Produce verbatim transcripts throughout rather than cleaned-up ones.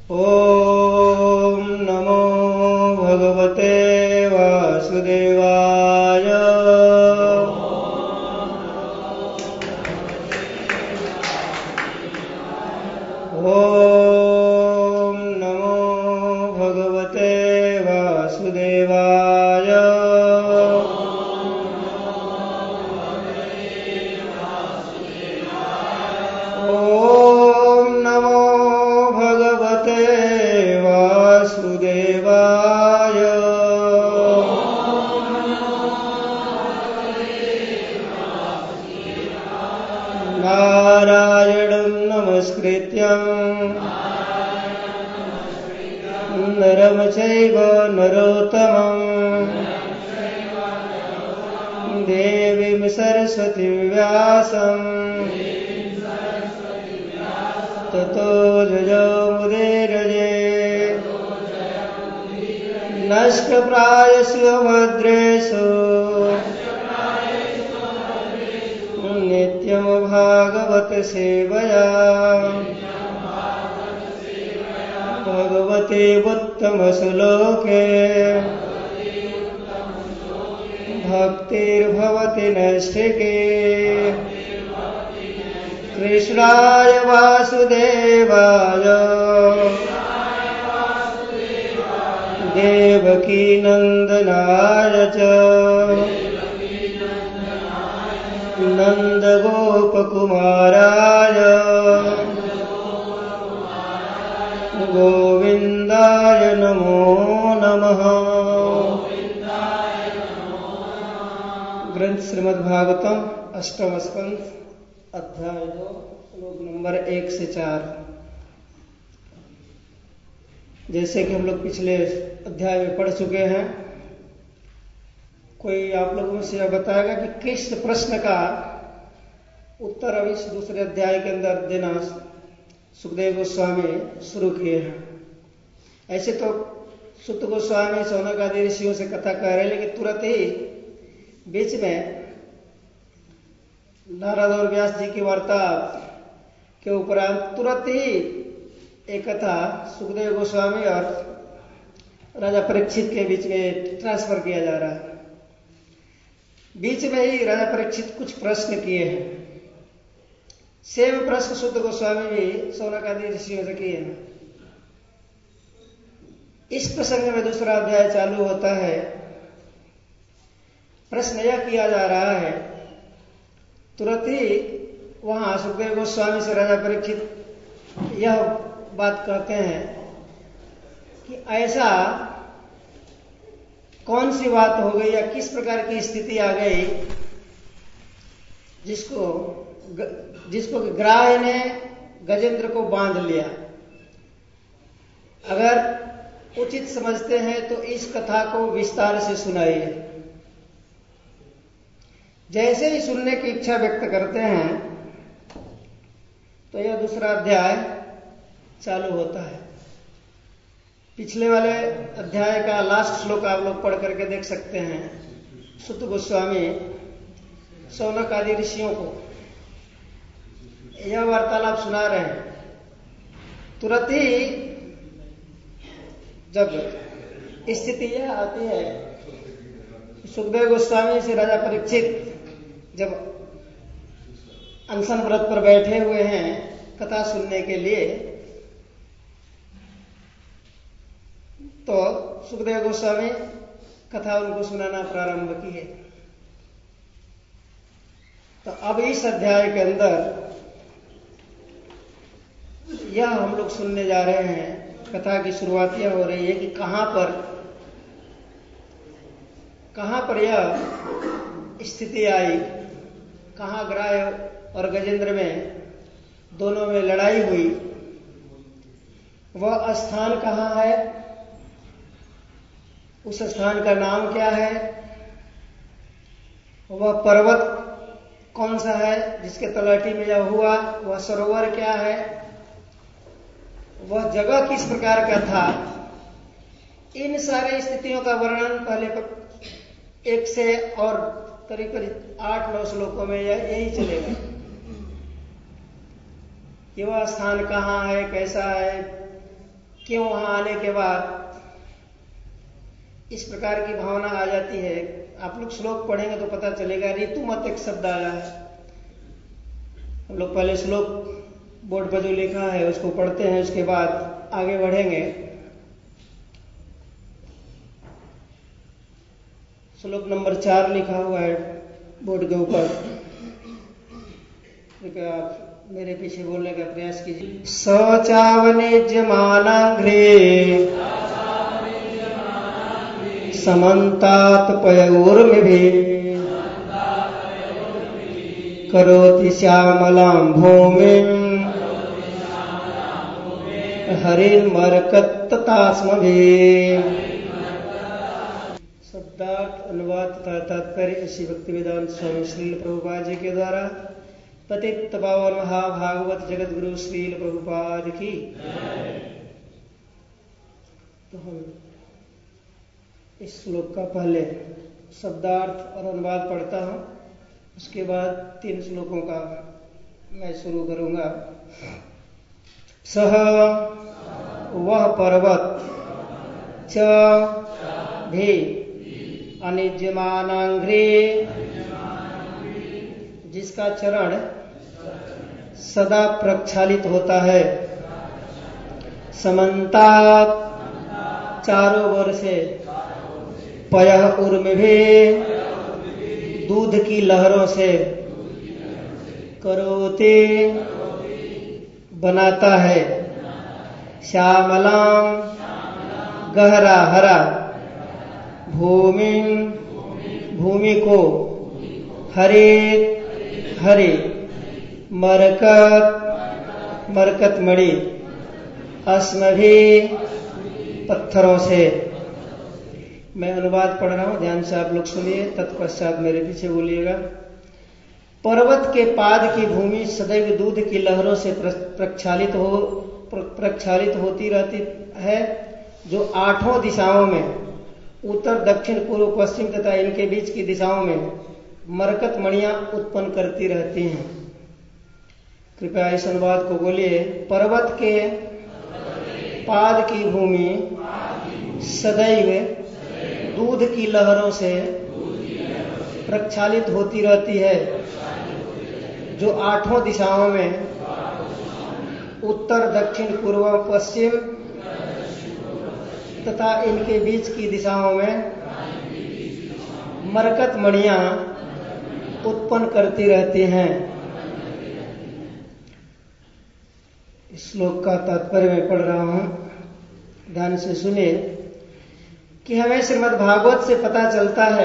ॐ नमो भगवते वासुदेवाय। ॐ नमो भगवते वासुदेवाय। ॐ नमो भगवते वासुदेवाय। नारायणं नमस्कृत्यं नरं चैव नरोत्तमं देवीं सरस्वतीं व्यासं ततो जयमुदीरये। नष्टप्रायेषु भद्रेषु नित्यं भागवत सेवया भगवते उत्तमश्लोके भक्तिर्भवति नैष्ठिके। कृष्णाय वासुदेवाय देवकी नंदनाय च नंदगोपकुमाराय गोविंदाय नमो नमः। ग्रंथ श्रीमद्भागवतम अष्टम स्कंध अध्याय दो श्लोक नंबर एक से चार। जैसे कि हम लोग पिछले अध्याय में पढ़ चुके हैं, कोई आप लोगों से यह बताएगा कि किस प्रश्न का उत्तर अभी दूसरे अध्याय के अंदर देना सुखदेव गोस्वामी शुरू किए हैं। ऐसे तो सुत गोस्वामी सौनक आदि ऋषियों से कथा कह रहे हैं, लेकिन तुरंत ही बीच में नारद और व्यास जी की वार्ता के उपरांत तुरंत ही एक कथा सुखदेव गोस्वामी और राजा परीक्षित के बीच में ट्रांसफर किया जा रहा है। बीच में ही राजा परीक्षित कुछ प्रश्न किए हैं। सेम प्रश्न सुत गोस्वामी भी सौनक आदि ऋषियों से किए हैं। इस प्रसंग में दूसरा अध्याय चालू होता है। प्रश्न यह किया जा रहा है, तुरंत ही वहां सुखदेव गोस्वामी से राजा परीक्षित यह बात कहते हैं कि ऐसा कौन सी बात हो गई या किस प्रकार की स्थिति आ गई जिसको जिसको ग्राह ने गजेंद्र को बांध लिया। अगर उचित समझते हैं तो इस कथा को विस्तार से सुनाइए। जैसे ही सुनने की इच्छा व्यक्त करते हैं तो यह दूसरा अध्याय चालू होता है। पिछले वाले अध्याय का लास्ट श्लोक आप लोग पढ़ करके देख सकते हैं। सुत गोस्वामी सौनक आदि ऋषियों को यह वार्तालाप सुना रहे हैं। तुरंत ही जब स्थिति यह आती है, सुखदेव गोस्वामी से राजा परीक्षित जब अनशन व्रत पर बैठे हुए हैं कथा सुनने के लिए, तो सुखदेव गोस्वामी कथा उनको सुनाना प्रारंभ किए। तो अब इस अध्याय के अंदर यह हम लोग सुनने जा रहे हैं। कथा की शुरुआत यह हो रही है कि कहां पर कहां पर यह स्थिति आई, कहां ग्राह और गजेंद्र में दोनों में लड़ाई हुई, वह स्थान कहां है, उस स्थान का नाम क्या है, वह पर्वत कौन सा है जिसके तलहटी में यह हुआ, वह सरोवर क्या है, वह जगह किस प्रकार का था। इन सारे स्थितियों का वर्णन पहले एक से और करीब करीब आठ नौ श्लोकों में यह यही चलेगा कि वह स्थान कहाँ है, कैसा है, क्यों वहां आने के बाद इस प्रकार की भावना आ जाती है। आप लोग श्लोक पढ़ेंगे तो पता चलेगा। ऋतुमत एक शब्द आया है। हम लोग पहले श्लोक बोर्ड पर जो लिखा है उसको पढ़ते हैं, उसके बाद आगे बढ़ेंगे। श्लोक नंबर चार लिखा हुआ है बोर्ड के ऊपर। कृपया आप मेरे पीछे बोलने का प्रयास कीजिए। सचावनिज्यमानाघ्रे समन्तात पयोर्मिभिः करोति श्यामलां भूमिं हरिन्मरकत्ततास्मभिः। शब्दार्थ, अनुवाद तथा तात्पर्य श्री भक्तिवेदांत स्वामी श्रील प्रभुपाद जी के द्वारा पतित पावन महाभागवत जगत गुरु श्रील प्रभुपाद की। तो हम इस श्लोक का पहले शब्दार्थ और अनुवाद पढ़ता हूं, उसके बाद तीन श्लोकों का मैं शुरू करूंगा। सह वह पर्वत च भी अनिज्यमानाघ्रे जिसका चरण सदा प्रक्षालित होता है, समन्तात चारों ओर से, पयः उर्मिभिः दूध की लहरों से, करोति बनाता है, श्यामलां गहरा हरा, भूमि भूमि को, हरे हरे, मरकत मरकत मणि, अस्मभिः पत्थरों से। मैं अनुवाद पढ़ रहा हूं, ध्यान से आप लोग सुनिए, तत्पश्चात मेरे पीछे बोलिएगा। पर्वत के पाद की भूमि सदैव दूध की लहरों से प्रक्षालित हो प्रक्षालित होती रहती है, जो आठों दिशाओं में, उत्तर दक्षिण पूर्व पश्चिम तथा इनके बीच की दिशाओं में मरकत मणियां उत्पन्न करती रहती हैं। कृपया इस अनुवाद को बोलिए। पर्वत के पाद की भूमि सदैव दूध की लहरों से प्रक्षालित होती रहती है, जो आठों दिशाओं में, उत्तर दक्षिण पूर्व पश्चिम तथा इनके बीच की दिशाओं में मरकत मणियां उत्पन्न करती रहती हैं। इस श्लोक का तात्पर्य मैं पढ़ रहा हूं, ध्यान से सुनिए। कि हमें श्रीमद् भागवत से पता चलता है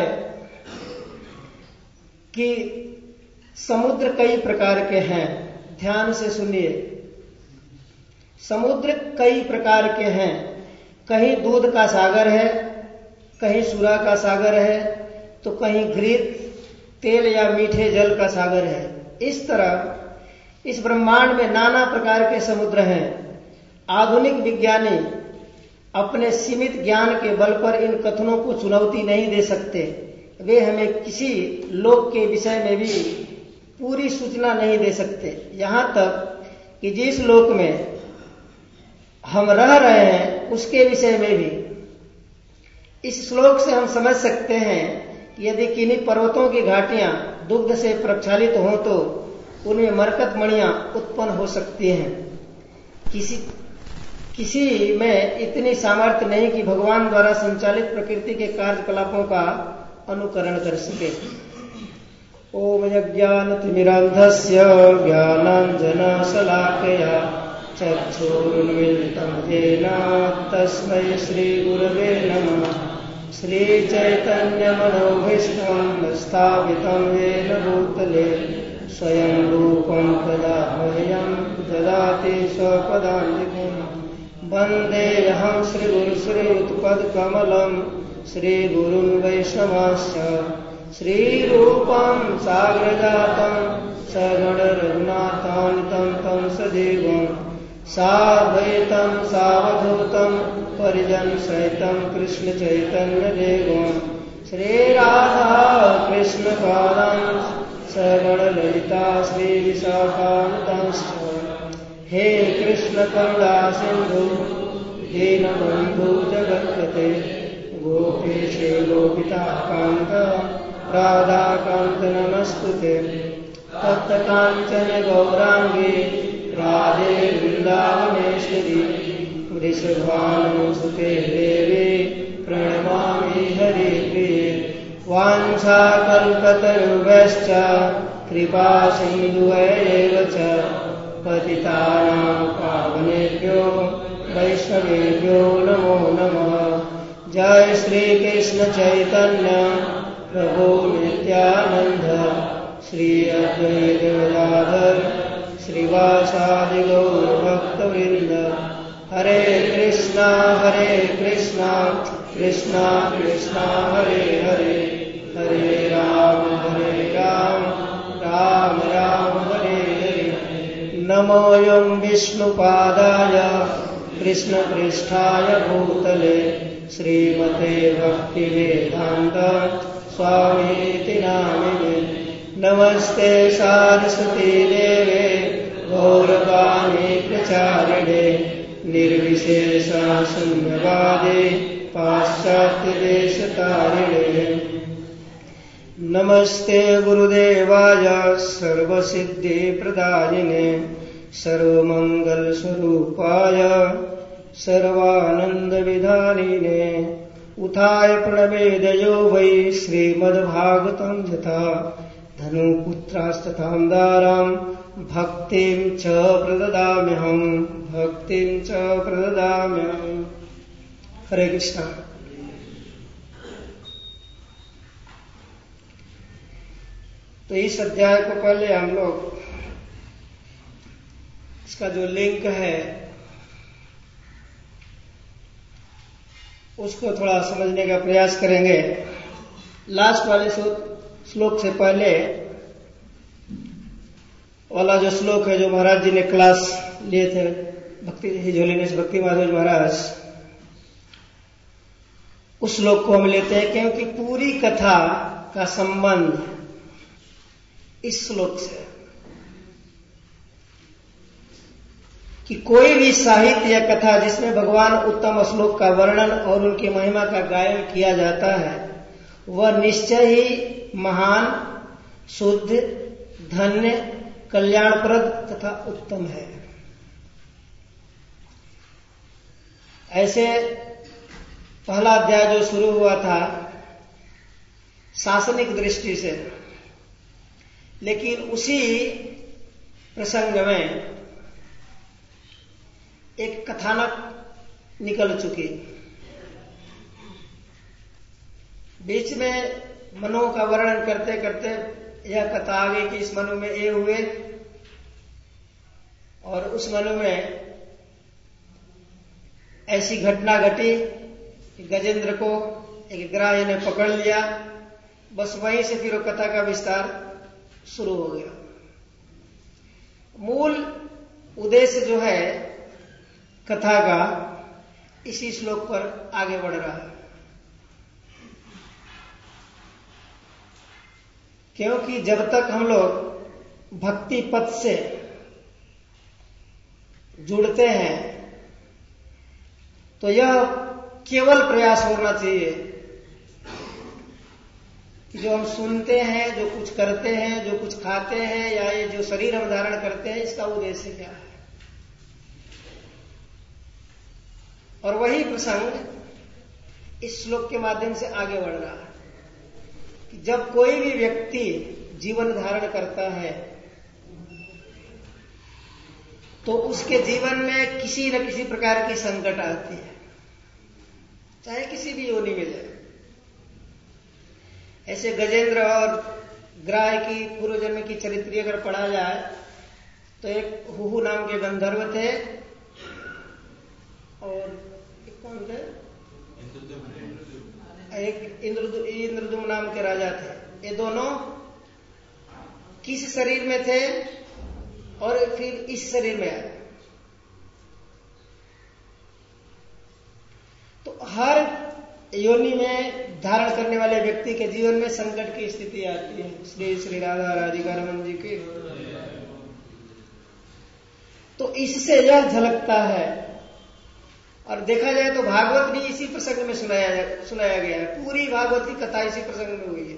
कि समुद्र कई प्रकार के हैं। ध्यान से सुनिए। समुद्र कई प्रकार के हैं। कहीं दूध का सागर है, कहीं सुरा का सागर है, तो कहीं घृत तेल या मीठे जल का सागर है। इस तरह इस ब्रह्मांड में नाना प्रकार के समुद्र हैं। आधुनिक विज्ञानी अपने सीमित ज्ञान के बल पर इन कथनों को चुनौती नहीं दे सकते। वे हमें किसी लोक के विषय में भी पूरी सूचना नहीं दे सकते। यहां तक कि जिस लोक में हम रह रहे हैं उसके विषय में भी। इस श्लोक से हम समझ सकते हैं कि यदि किन्हीं पर्वतों की घाटियां दुग्ध से प्रक्षालित हों तो उनमें मरकत मणियां उत्पन्न हो सकती हैं। किसी किसी में इतनी सामर्थ्य नहीं कि भगवान द्वारा संचालित प्रकृति के कार्यकलापों का अनुकरण कर सके। ओम यज्ञानतिमिरान्धस्य ज्ञानाञ्जनशलाकया चक्षुरुन्मीलितं येन तस्मै श्रीगुरवे नमः। श्रीचैतन्यमनोभीष्टं स्थापितं येन भूतले स्वयं रूपं तदाह्वयं ददाति स्वपदान्तिकम्। वन्देऽहं श्रीगुरुश्रीयुतपदकमलं श्रीगुरुन् वैष्णवांश्च श्रीरूपं साग्रजातं सगणरघुनाथान्वितं तं सदेवं साद्वैतं सावधूतं परिजनसहितं कृष्णचैतन्यदेवं श्रीराधा कृष्णपादां सगणललिता श्रीविशाखान्वितांश्च। हे कृष्ण करुणा सिंधु दीनबन्धो जगत्पते गोपेशे गोपिकान्त राधाकान्त नमस्तुते तप्तकाञ्चन गौराङ्गी राधे वृन्दावनेश्वरी वृषभानुसुते देवी प्रणमामि हरिप्रिये वाञ्छाकल्पतरुभ्यश्च कृपा सिन्धुभ्यैव च पतितानां पावनेभ्यो वैष्णवेभ्यो नमो नमः। जय श्री कृष्ण चैतन्य प्रभु नित्यानंद श्री अद्वैत गदाधर श्रीवासादि गौर भक्तवृंद। हरे कृष्णा हरे कृष्णा कृष्णा कृष्णा हरे हरे हरे राम हरे राम राम राम हरे हरे। नमोऽयं विष्णुपादाय कृष्णपृष्ठाय भूतले श्रीमते भक्तिवेदान्त स्वामीति नामिने। नमस्ते सारस्वती देवे गौरवाणी प्रचारिणे निर्विशेष शून्यवादे पाश्चात्य देशतारिणे। नमस्ते गुरुदेवाय सर्वसिद्धिप्रदायिने सर्वमंगलस्वरूपाय सर्वानन्दविधानिने। उठाय प्रणवेदयो वै श्रीमद्भागवतं यथा धनुपुत्रास्तथां दारां भक्तिं च प्रददाम्यहं भक्तिं च प्रददाम्यहम्। हरे कृष्णा। तो इस अध्याय को पहले हम लोग इसका जो लिंक है उसको थोड़ा समझने का प्रयास करेंगे। लास्ट वाले श्लोक से पहले वाला जो श्लोक है जो महाराज जी ने क्लास लिए थे भक्ति हिजोलीनेश भक्ति माधव महाराज, उस श्लोक को हम लेते हैं क्योंकि पूरी कथा का संबंध इस श्लोक से। कि कोई भी साहित्य या कथा जिसमें भगवान उत्तम श्लोक का वर्णन और उनकी महिमा का गायन किया जाता है वह निश्चय ही महान, शुद्ध, धन्य, कल्याणप्रद तथा उत्तम है। ऐसे पहला अध्याय जो शुरू हुआ था शासनिक दृष्टि से, लेकिन उसी प्रसंग में एक कथानक निकल चुकी। बीच में मनु का वर्णन करते करते यह कथा आ गई कि इस मनु में ये हुए और उस मनु में ऐसी घटना घटी कि गजेंद्र को एक ग्राह्य ने पकड़ लिया। बस वहीं से फिर वो कथा का विस्तार शुरू हो गया। मूल उद्देश्य जो है कथा का इसी श्लोक पर आगे बढ़ रहा है, क्योंकि जब तक हम लोग भक्ति पथ से जुड़ते हैं तो यह केवल प्रयास होना चाहिए कि जो हम सुनते हैं, जो कुछ करते हैं, जो कुछ खाते हैं या ये जो शरीर हम धारण करते हैं, इसका उद्देश्य क्या है। और वही प्रसंग इस श्लोक के माध्यम से आगे बढ़ रहा है कि जब कोई भी व्यक्ति जीवन धारण करता है तो उसके जीवन में किसी न किसी प्रकार की संकट आती है, चाहे किसी भी योनि में जाए। ऐसे गजेंद्र और ग्राह की पूर्व जन्म की चरित्र अगर पढ़ा जाए तो एक हुहु नाम के गंधर्व थे और एक कौन थे, एक इंद्रदुम इंद्रदुम नाम के राजा थे। ये दोनों किस शरीर में थे और फिर इस शरीर में आए। तो हर योनि में धारण करने वाले व्यक्ति के जीवन में संकट की स्थिति आती है। श्री श्री राधा राधिका रमन जी की। तो इससे यह झलकता है और देखा जाए तो भागवत भी इसी प्रसंग में सुनाया सुनाया गया है। पूरी भागवत की कथा इसी प्रसंग में हुई है।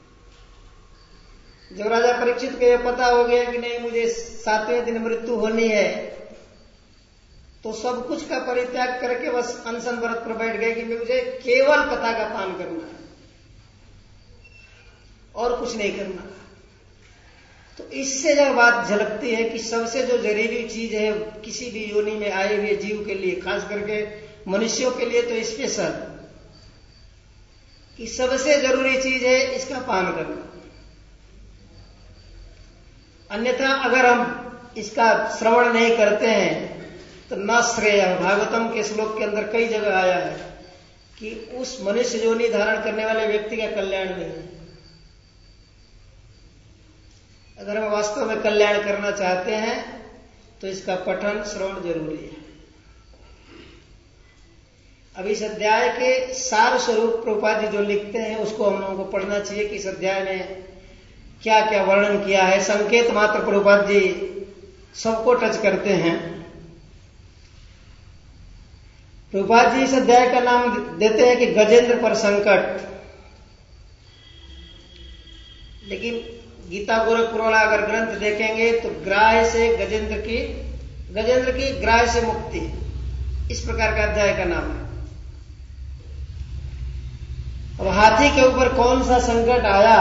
जब राजा परीक्षित को यह पता हो गया कि नहीं मुझे सातवें दिन मृत्यु होनी है, तो सब कुछ का परित्याग करके बस अनशन व्रत पर बैठ गए कि मुझे केवल कथा का पान करना है और कुछ नहीं करना। तो इससे जब बात झलकती है कि सबसे जो जरूरी चीज है किसी भी योनि में आए हुए जीव के लिए, खास करके मनुष्यों के लिए तो स्पेशल, कि सबसे जरूरी चीज है इसका पान करना। अन्यथा अगर हम इसका श्रवण नहीं करते हैं तो न श्रेय। भागवतम के श्लोक के अंदर कई जगह आया है कि उस मनुष्य योनि धारण करने वाले व्यक्ति का कल्याण नहीं है। अगर हम वास्तव में कल्याण करना चाहते हैं तो इसका पठन श्रवण जरूरी है। अब इस अध्याय के सार स्वरूप प्रभुपाद जी जो लिखते हैं उसको हम लोगों को पढ़ना चाहिए कि इस अध्याय में क्या क्या वर्णन किया है। संकेत मात्र प्रभुपाद जी सबको टच करते हैं। प्रभुपाद जी इस अध्याय का नाम देते हैं कि गजेंद्र पर संकट, लेकिन गीता गोरखपुर वाला अगर ग्रंथ देखेंगे तो ग्राह्य से गजेंद्र की गजेंद्र की ग्राह्य से मुक्ति, इस प्रकार का अध्याय का नाम है। अब हाथी के ऊपर कौन सा संकट आया,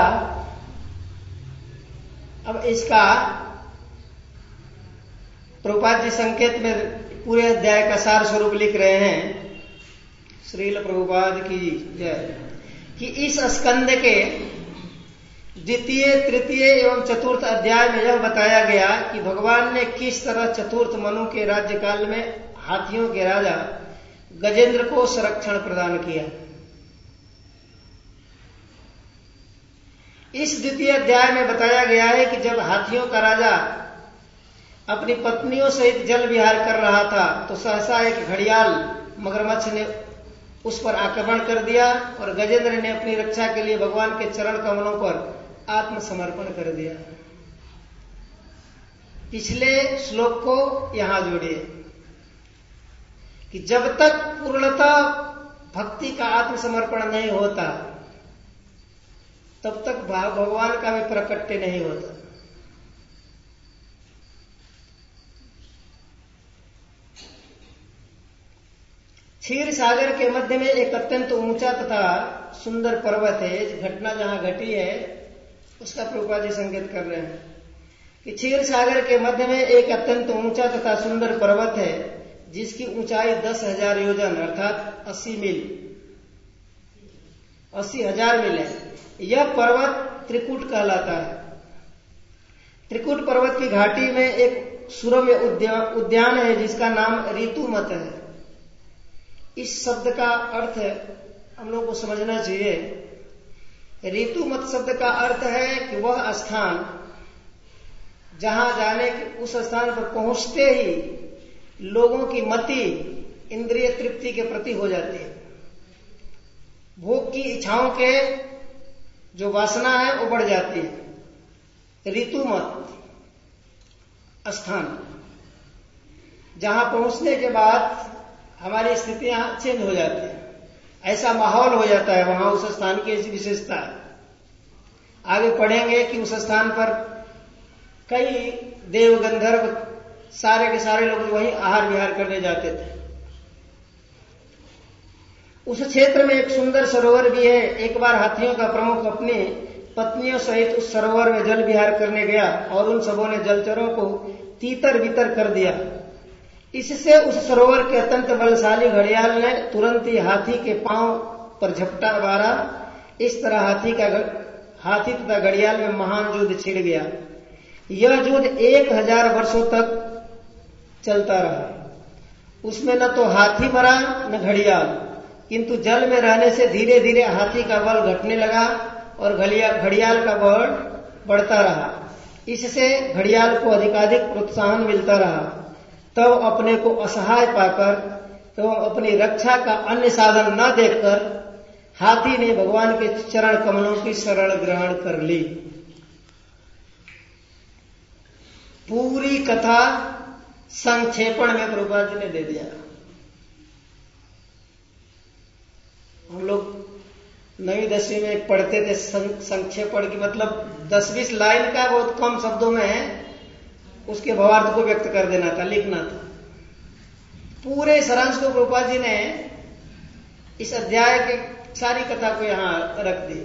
अब इसका प्रभुपाद जी संकेत में पूरे अध्याय का सार स्वरूप लिख रहे हैं। श्रील प्रभुपाद की जय। कि इस स्कंद के द्वितीय, तृतीय एवं चतुर्थ अध्याय में यह बताया गया कि भगवान ने किस तरह चतुर्थ मनु के राज्यकाल में हाथियों के राजा गजेंद्र को संरक्षण प्रदान किया। इस द्वितीय अध्याय में बताया गया है कि जब हाथियों का राजा अपनी पत्नियों सहित जल विहार कर रहा था तो सहसा एक घड़ियाल मगरमच्छ ने उस पर आक्रमण कर दिया और गजेंद्र ने अपनी रक्षा के लिए भगवान के चरण कमलों पर आत्मसमर्पण कर दिया। पिछले श्लोक को यहां जोड़िए कि जब तक पूर्णतः भक्ति का आत्मसमर्पण नहीं होता तब तक भगवान का भी प्रकट्य नहीं होता। क्षीर सागर के मध्य में एक अत्यंत ऊंचा तथा सुंदर पर्वत है। इस घटना जहां घटी है उसका प्रभुपाद जी संकेत कर रहे हैं कि क्षीर सागर के मध्य में एक अत्यंत ऊंचा तथा सुंदर पर्वत है जिसकी ऊंचाई दस हजार योजन अर्थात अस्सी मील अस्सी हजार मील है। यह पर्वत त्रिकुट कहलाता है। त्रिकुट पर्वत की घाटी में एक सुरम्य उद्यान है जिसका नाम ऋतुमत है। इस शब्द का अर्थ हम लोग को समझना चाहिए। ऋतुमत शब्द का अर्थ है कि वह स्थान जहां जाने के उस स्थान पर पहुंचते ही लोगों की मति इंद्रिय तृप्ति के प्रति हो जाती है। भोग की इच्छाओं के जो वासना है वो बढ़ जाती है। ऋतुमत स्थान जहां पहुंचने के बाद हमारी स्थितियां चेंज हो जाती है, ऐसा माहौल हो जाता है वहां। उस स्थान की ऐसी विशेषता है। आगे पढ़ेंगे कि उस स्थान पर कई देव गंधर्व सारे के सारे लोग वहीं आहार विहार करने जाते थे। उस क्षेत्र में एक सुंदर सरोवर भी है। एक बार हाथियों का प्रमुख अपनी पत्नियों सहित उस सरोवर में जल विहार करने गया और उन सबों ने जलचरों को तीतर बितर कर दिया। इससे उस सरोवर के अत्यंत बलशाली घड़ियाल ने तुरंत ही हाथी के पांव पर झपटा मारा। इस तरह हाथी का हाथी तथा घड़ियाल में महान युद्ध छिड़ गया। यह युद्ध एक हजार वर्षों तक चलता रहा। उसमें न तो हाथी मरा न घड़ियाल, किंतु जल में रहने से धीरे धीरे हाथी का बल घटने लगा और घड़ियाल का बल बढ़ता रहा। इससे घड़ियाल को अधिकाधिक प्रोत्साहन मिलता रहा। तब तो अपने को असहाय पाकर एवं तो अपनी रक्षा का अन्य साधन न देखकर हाथी ने भगवान के चरण कमलों की शरण ग्रहण कर ली। पूरी कथा संक्षेपण में प्रभुपाद जी ने दे दिया। नवीं दसवीं में पढ़ते थे संक्षेप पढ़ की, मतलब दस बीस लाइन का बहुत कम शब्दों में उसके भावार्थ को व्यक्त कर देना था, लिखना था। पूरे सारांश को प्रभुपाद जी ने इस अध्याय के सारी कथा को यहां रख दी,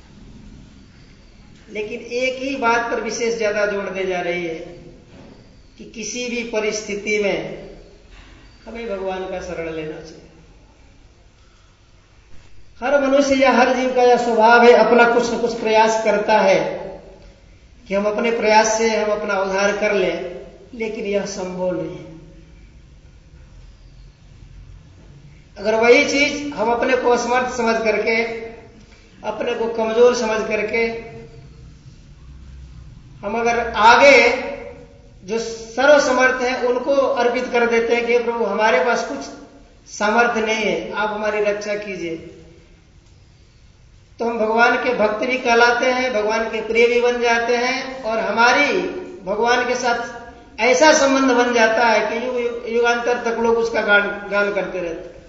लेकिन एक ही बात पर विशेष ज्यादा जोर दे जा रही है कि किसी भी परिस्थिति में हमें भगवान का शरण लेना चाहिए। हर मनुष्य या हर जीव का यह स्वभाव है, अपना कुछ न कुछ प्रयास करता है कि हम अपने प्रयास से हम अपना उद्धार कर लें, लेकिन यह संभव नहीं है। अगर वही चीज हम अपने को असमर्थ समझ करके, अपने को कमजोर समझ करके हम अगर आगे जो सर्वसमर्थ हैं उनको अर्पित कर देते हैं कि प्रभु हमारे पास कुछ सामर्थ्य नहीं है, आप हमारी रक्षा कीजिए, तो हम भगवान के भक्त भी कहलाते हैं, भगवान के प्रिय भी बन जाते हैं, और हमारी भगवान के साथ ऐसा संबंध बन जाता है कि युग युगांतर तक लोग उसका गान गान करते रहते हैं।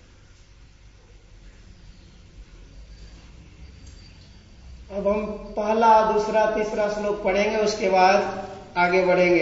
अब हम पहला, दूसरा, तीसरा श्लोक पढ़ेंगे, उसके बाद आगे बढ़ेंगे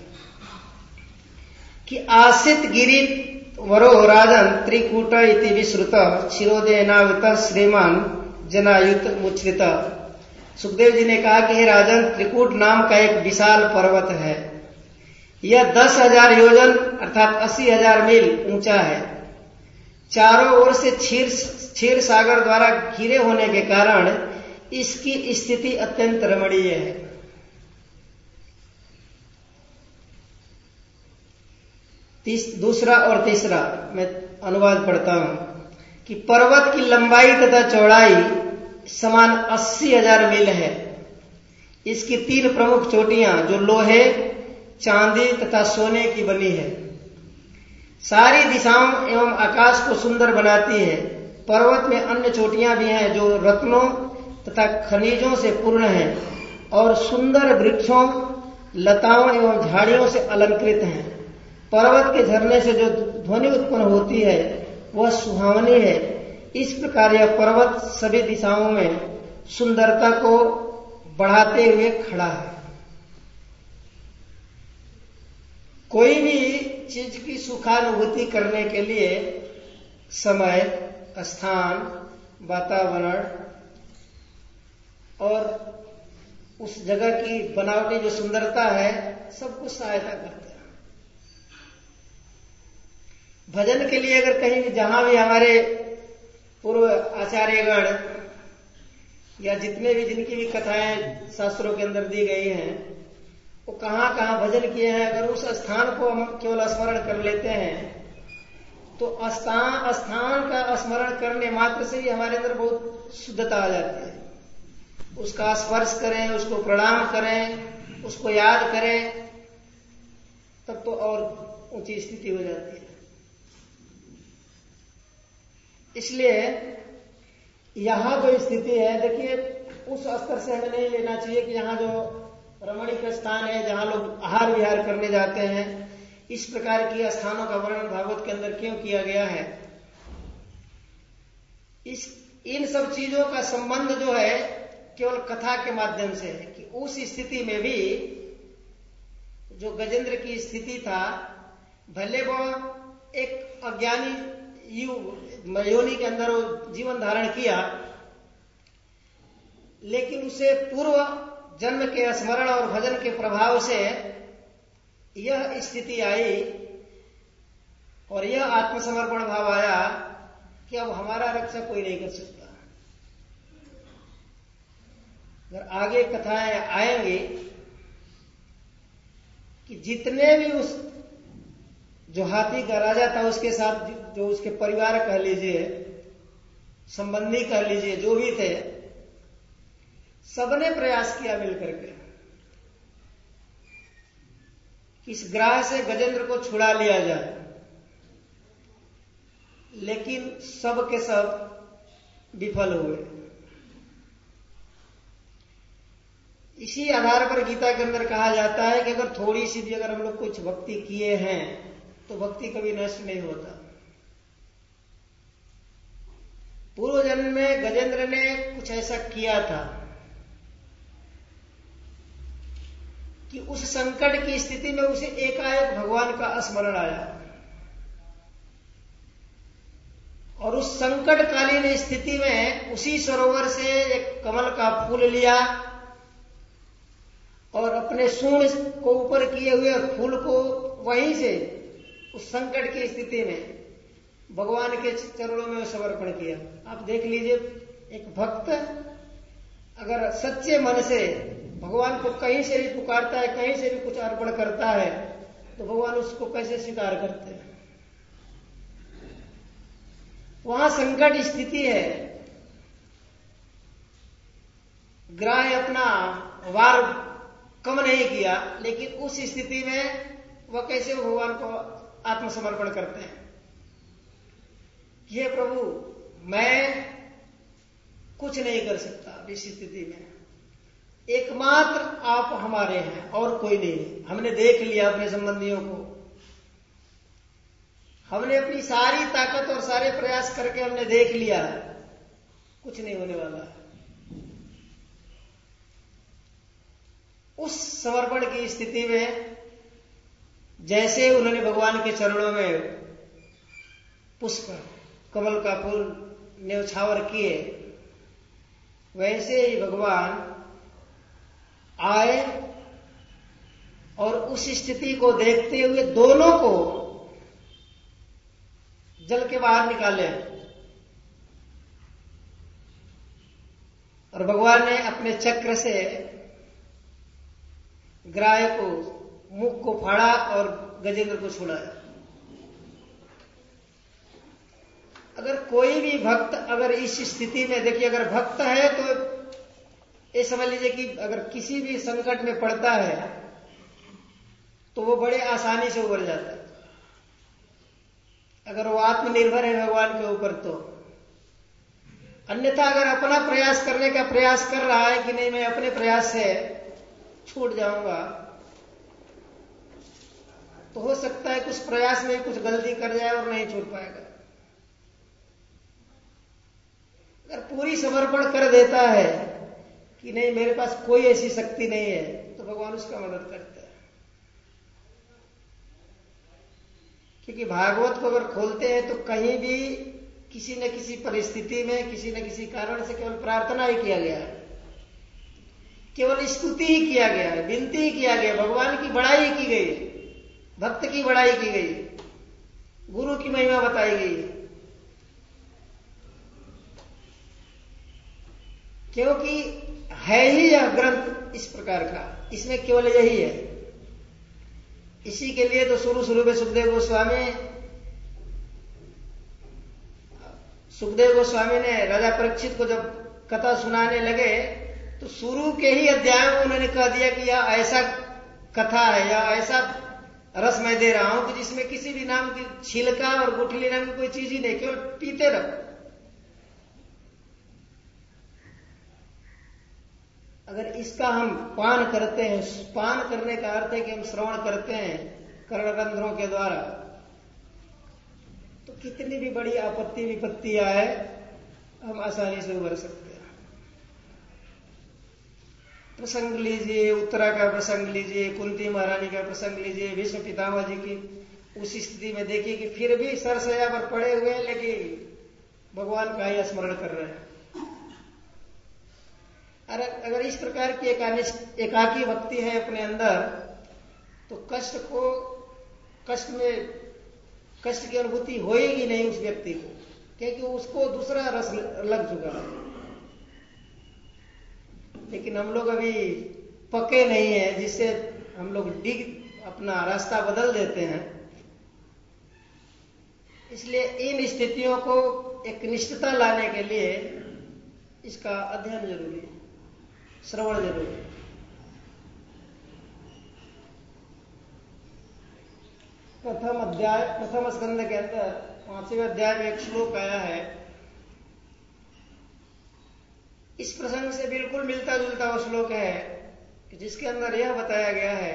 कि आसित गिरी वरो राजन त्रिकूट इति विश्रुत शिरोदेनावृत श्रीमान जनायुत मुच्छ्रित। सुखदेव जी ने कहा कि हे राजन, त्रिकूट नाम का एक विशाल पर्वत है। यह दस हजार योजन अर्थात अस्सी हजार मील ऊंचा है। चारों ओर से क्षीर क्षीर सागर द्वारा घिरे होने के कारण इसकी स्थिति अत्यंत रमणीय है। तीस, दूसरा और तीसरा मैं अनुवाद पढ़ता हूं कि पर्वत की लंबाई तथा चौड़ाई समान अस्सी हजार मील है। इसकी तीन प्रमुख चोटियां जो लोहे, चांदी तथा सोने की बनी है, सारी दिशाओं एवं आकाश को सुंदर बनाती है। पर्वत में अन्य चोटियां भी हैं जो रत्नों तथा खनिजों से पूर्ण है और सुंदर वृक्षों, लताओं एवं झाड़ियों से अलंकृत हैं। पर्वत के झरने से जो ध्वनि उत्पन्न होती है वह सुहावनी है। इस प्रकार यह पर्वत सभी दिशाओं में सुंदरता को बढ़ाते हुए खड़ा है। कोई भी चीज की सुखानुभूति करने के लिए समय, स्थान, वातावरण और उस जगह की बनावटी जो सुंदरता है सब कुछ सहायता करता है। भजन के लिए अगर कहीं भी, जहां भी हमारे पूर्व आचार्यगण या जितने भी जिनकी भी कथाएं शास्त्रों के अंदर दी गई हैं, वो कहां कहां भजन किए हैं, अगर उस स्थान को हम केवल स्मरण कर लेते हैं तो स्थान स्थान का स्मरण करने मात्र से ही हमारे अंदर बहुत शुद्धता आ जाती है। उसका स्पर्श करें, उसको प्रणाम करें, उसको याद करें, तब तो और ऊंची स्थिति हो जाती है। इसलिए यहां जो स्थिति है, देखिए उस स्तर से हमें नहीं लेना चाहिए कि यहां जो रमणीक स्थान है जहां लोग आहार विहार करने जाते हैं, इस प्रकार की स्थानों का वर्णन भागवत के अंदर क्यों किया गया है। इस इन सब चीजों का संबंध जो है केवल कथा के माध्यम से है कि उस स्थिति में भी जो गजेंद्र की स्थिति था, भले वो एक अज्ञानी योनि के अंदर वो जीवन धारण किया, लेकिन उसे पूर्व जन्म के स्मरण और भजन के प्रभाव से यह स्थिति आई और यह आत्मसमर्पण भाव आया कि अब हमारा रक्षा कोई नहीं कर सकता। अगर आगे कथाएं आएंगी कि जितने भी उस जो हाथी का राजा था उसके साथ जो उसके परिवार कह लीजिए, संबंधी कह लीजिए, जो भी थे, सबने प्रयास किया मिलकर के कि इस ग्राह से गजेंद्र को छुड़ा लिया जाए, लेकिन सब के सब विफल हुए। इसी आधार पर गीता के अंदर कहा जाता है कि अगर थोड़ी सी भी अगर हम लोग कुछ भक्ति किए हैं तो भक्ति कभी नष्ट नहीं होता। पूर्व जन्म में गजेंद्र ने कुछ ऐसा किया था कि उस संकट की स्थिति में उसे एकाएक भगवान का स्मरण आया और उस संकटकालीन स्थिति में उसी सरोवर से एक कमल का फूल लिया और अपने सूंड को ऊपर किए हुए और फूल को वहीं से उस संकट की स्थिति में भगवान के चरणों में समर्पण किया। आप देख लीजिए, एक भक्त अगर सच्चे मन से भगवान को कहीं से भी पुकारता है, कहीं से भी कुछ अर्पण करता है, तो भगवान उसको कैसे स्वीकार करते हैं। वहां संकट स्थिति है, ग्राह अपना वार कम नहीं किया, लेकिन उस स्थिति में वह कैसे भगवान को आत्मसमर्पण करते हैं। हे प्रभु, मैं कुछ नहीं कर सकता अब इस स्थिति में, एकमात्र आप हमारे हैं और कोई नहीं। हमने देख लिया अपने संबंधियों को, हमने अपनी सारी ताकत और सारे प्रयास करके हमने देख लिया, कुछ नहीं होने वाला है। उस समर्पण की स्थिति में जैसे उन्होंने भगवान के चरणों में पुष्प कमल का फूल न्यौछावर किए, वैसे ही भगवान आए और उस स्थिति को देखते हुए दोनों को जल के बाहर निकाले और भगवान ने अपने चक्र से ग्राह को मुख को फाड़ा और गजेंद्र को छुड़ाया। अगर कोई भी भक्त अगर इस स्थिति में, देखिए, अगर भक्त है तो ये समझ लीजिए कि अगर किसी भी संकट में पड़ता है तो वो बड़े आसानी से उबर जाता है। अगर वो आत्मनिर्भर है भगवान के ऊपर तो। अन्यथा अगर अपना प्रयास करने का प्रयास कर रहा है कि नहीं मैं अपने प्रयास से छूट जाऊंगा, तो हो सकता है कुछ प्रयास में कुछ गलती कर जाए और नहीं छूट पाएगा। अगर पूरी समर्पण कर देता है कि नहीं मेरे पास कोई ऐसी शक्ति नहीं है, तो भगवान उसका मदद करता है। क्योंकि भागवत को अगर खोलते हैं तो कहीं भी किसी न किसी परिस्थिति में किसी न किसी कारण से केवल प्रार्थना ही किया गया है, केवल स्तुति ही किया गया है, विनती ही किया गया, भगवान की बड़ाई की गई, भक्त की बड़ाई की गई, गुरु की महिमा बताई गई। क्योंकि है ही यह ग्रंथ इस प्रकार का, इसमें केवल यही है। इसी के लिए तो शुरू शुरू में सुखदेव गोस्वामी सुखदेव गोस्वामी ने राजा परीक्षित को जब कथा सुनाने लगे तो शुरू के ही अध्याय में उन्होंने कह दिया कि यह ऐसा कथा है या ऐसा रस मैं दे रहा हूं कि जिसमें किसी भी नाम की छिलका और गुठली नाम की कोई चीज ही नहीं, केवल पीते रहो। अगर इसका हम पान करते हैं, पान करने का अर्थ है कि हम श्रवण करते हैं कर्णरंध्रों के द्वारा, तो कितनी भी बड़ी आपत्ति विपत्ति आए हम आसानी से उबर सकते हैं। प्रसंग लीजिए, उत्तरा का प्रसंग लीजिए, कुंती महारानी का प्रसंग लीजिए, भीष्म पितामह जी की उस स्थिति में देखिए कि फिर भी सरसया पर पड़े हुए हैं, लेकिन भगवान का ही स्मरण कर रहे हैं। अगर इस प्रकार की एकाकी भक्ति है अपने अंदर, तो कष्ट को कष्ट में कष्ट की अनुभूति होएगी नहीं उस व्यक्ति को, क्योंकि उसको दूसरा रस लग चुका है। लेकिन हम लोग अभी पक्के नहीं है, जिससे हम लोग डिग अपना रास्ता बदल देते हैं। इसलिए इन स्थितियों को एक निष्ठता लाने के लिए इसका अध्ययन जरूरी है, श्रवण जरूरी है। प्रथम अध्याय प्रथम स्कंद के अंदर पांचवें अध्याय में एक श्लोक आया है, इस प्रसंग से बिल्कुल मिलता जुलता वो श्लोक है कि जिसके अंदर यह बताया गया है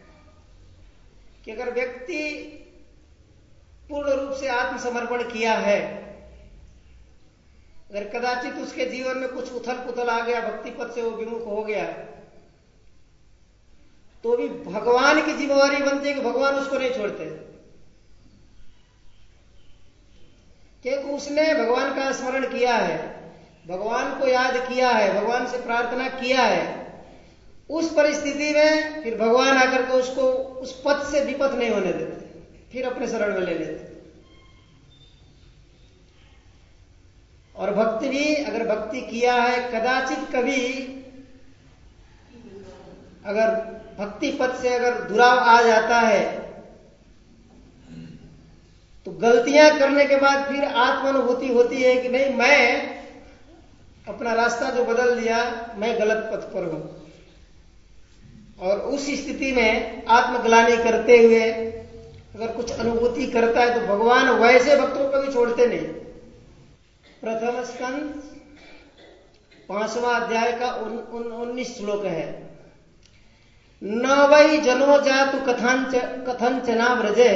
कि अगर व्यक्ति पूर्ण रूप से आत्मसमर्पण किया है अगर कदाचित उसके जीवन में कुछ उथल पुथल आ गया, भक्ति पथ से वो विमुख हो गया, तो भी भगवान की जिम्मेवारी बनती है कि भगवान उसको नहीं छोड़ते, क्योंकि उसने भगवान का स्मरण किया है, भगवान को याद किया है, भगवान से प्रार्थना किया है। उस परिस्थिति में फिर भगवान आकर के उसको उस पथ से विपथ नहीं होने देते, फिर अपने शरण में ले लेते। और भक्ति भी अगर भक्ति किया है, कदाचित कभी अगर भक्ति पथ से अगर दुराव आ जाता है, तो गलतियां करने के बाद फिर आत्मानुभूति होती है कि नहीं, मैं अपना रास्ता जो बदल दिया, मैं गलत पथ पर हूं। और उस स्थिति में आत्मग्लानि करते हुए अगर कुछ अनुभूति करता है, तो भगवान वैसे भक्तों को भी छोड़ते नहीं। प्रथम स्कंद पांचवा अध्याय का उन, उन, उन्नीस श्लोक है। न वै जनो जातु कथंच कथंचना ब्रजे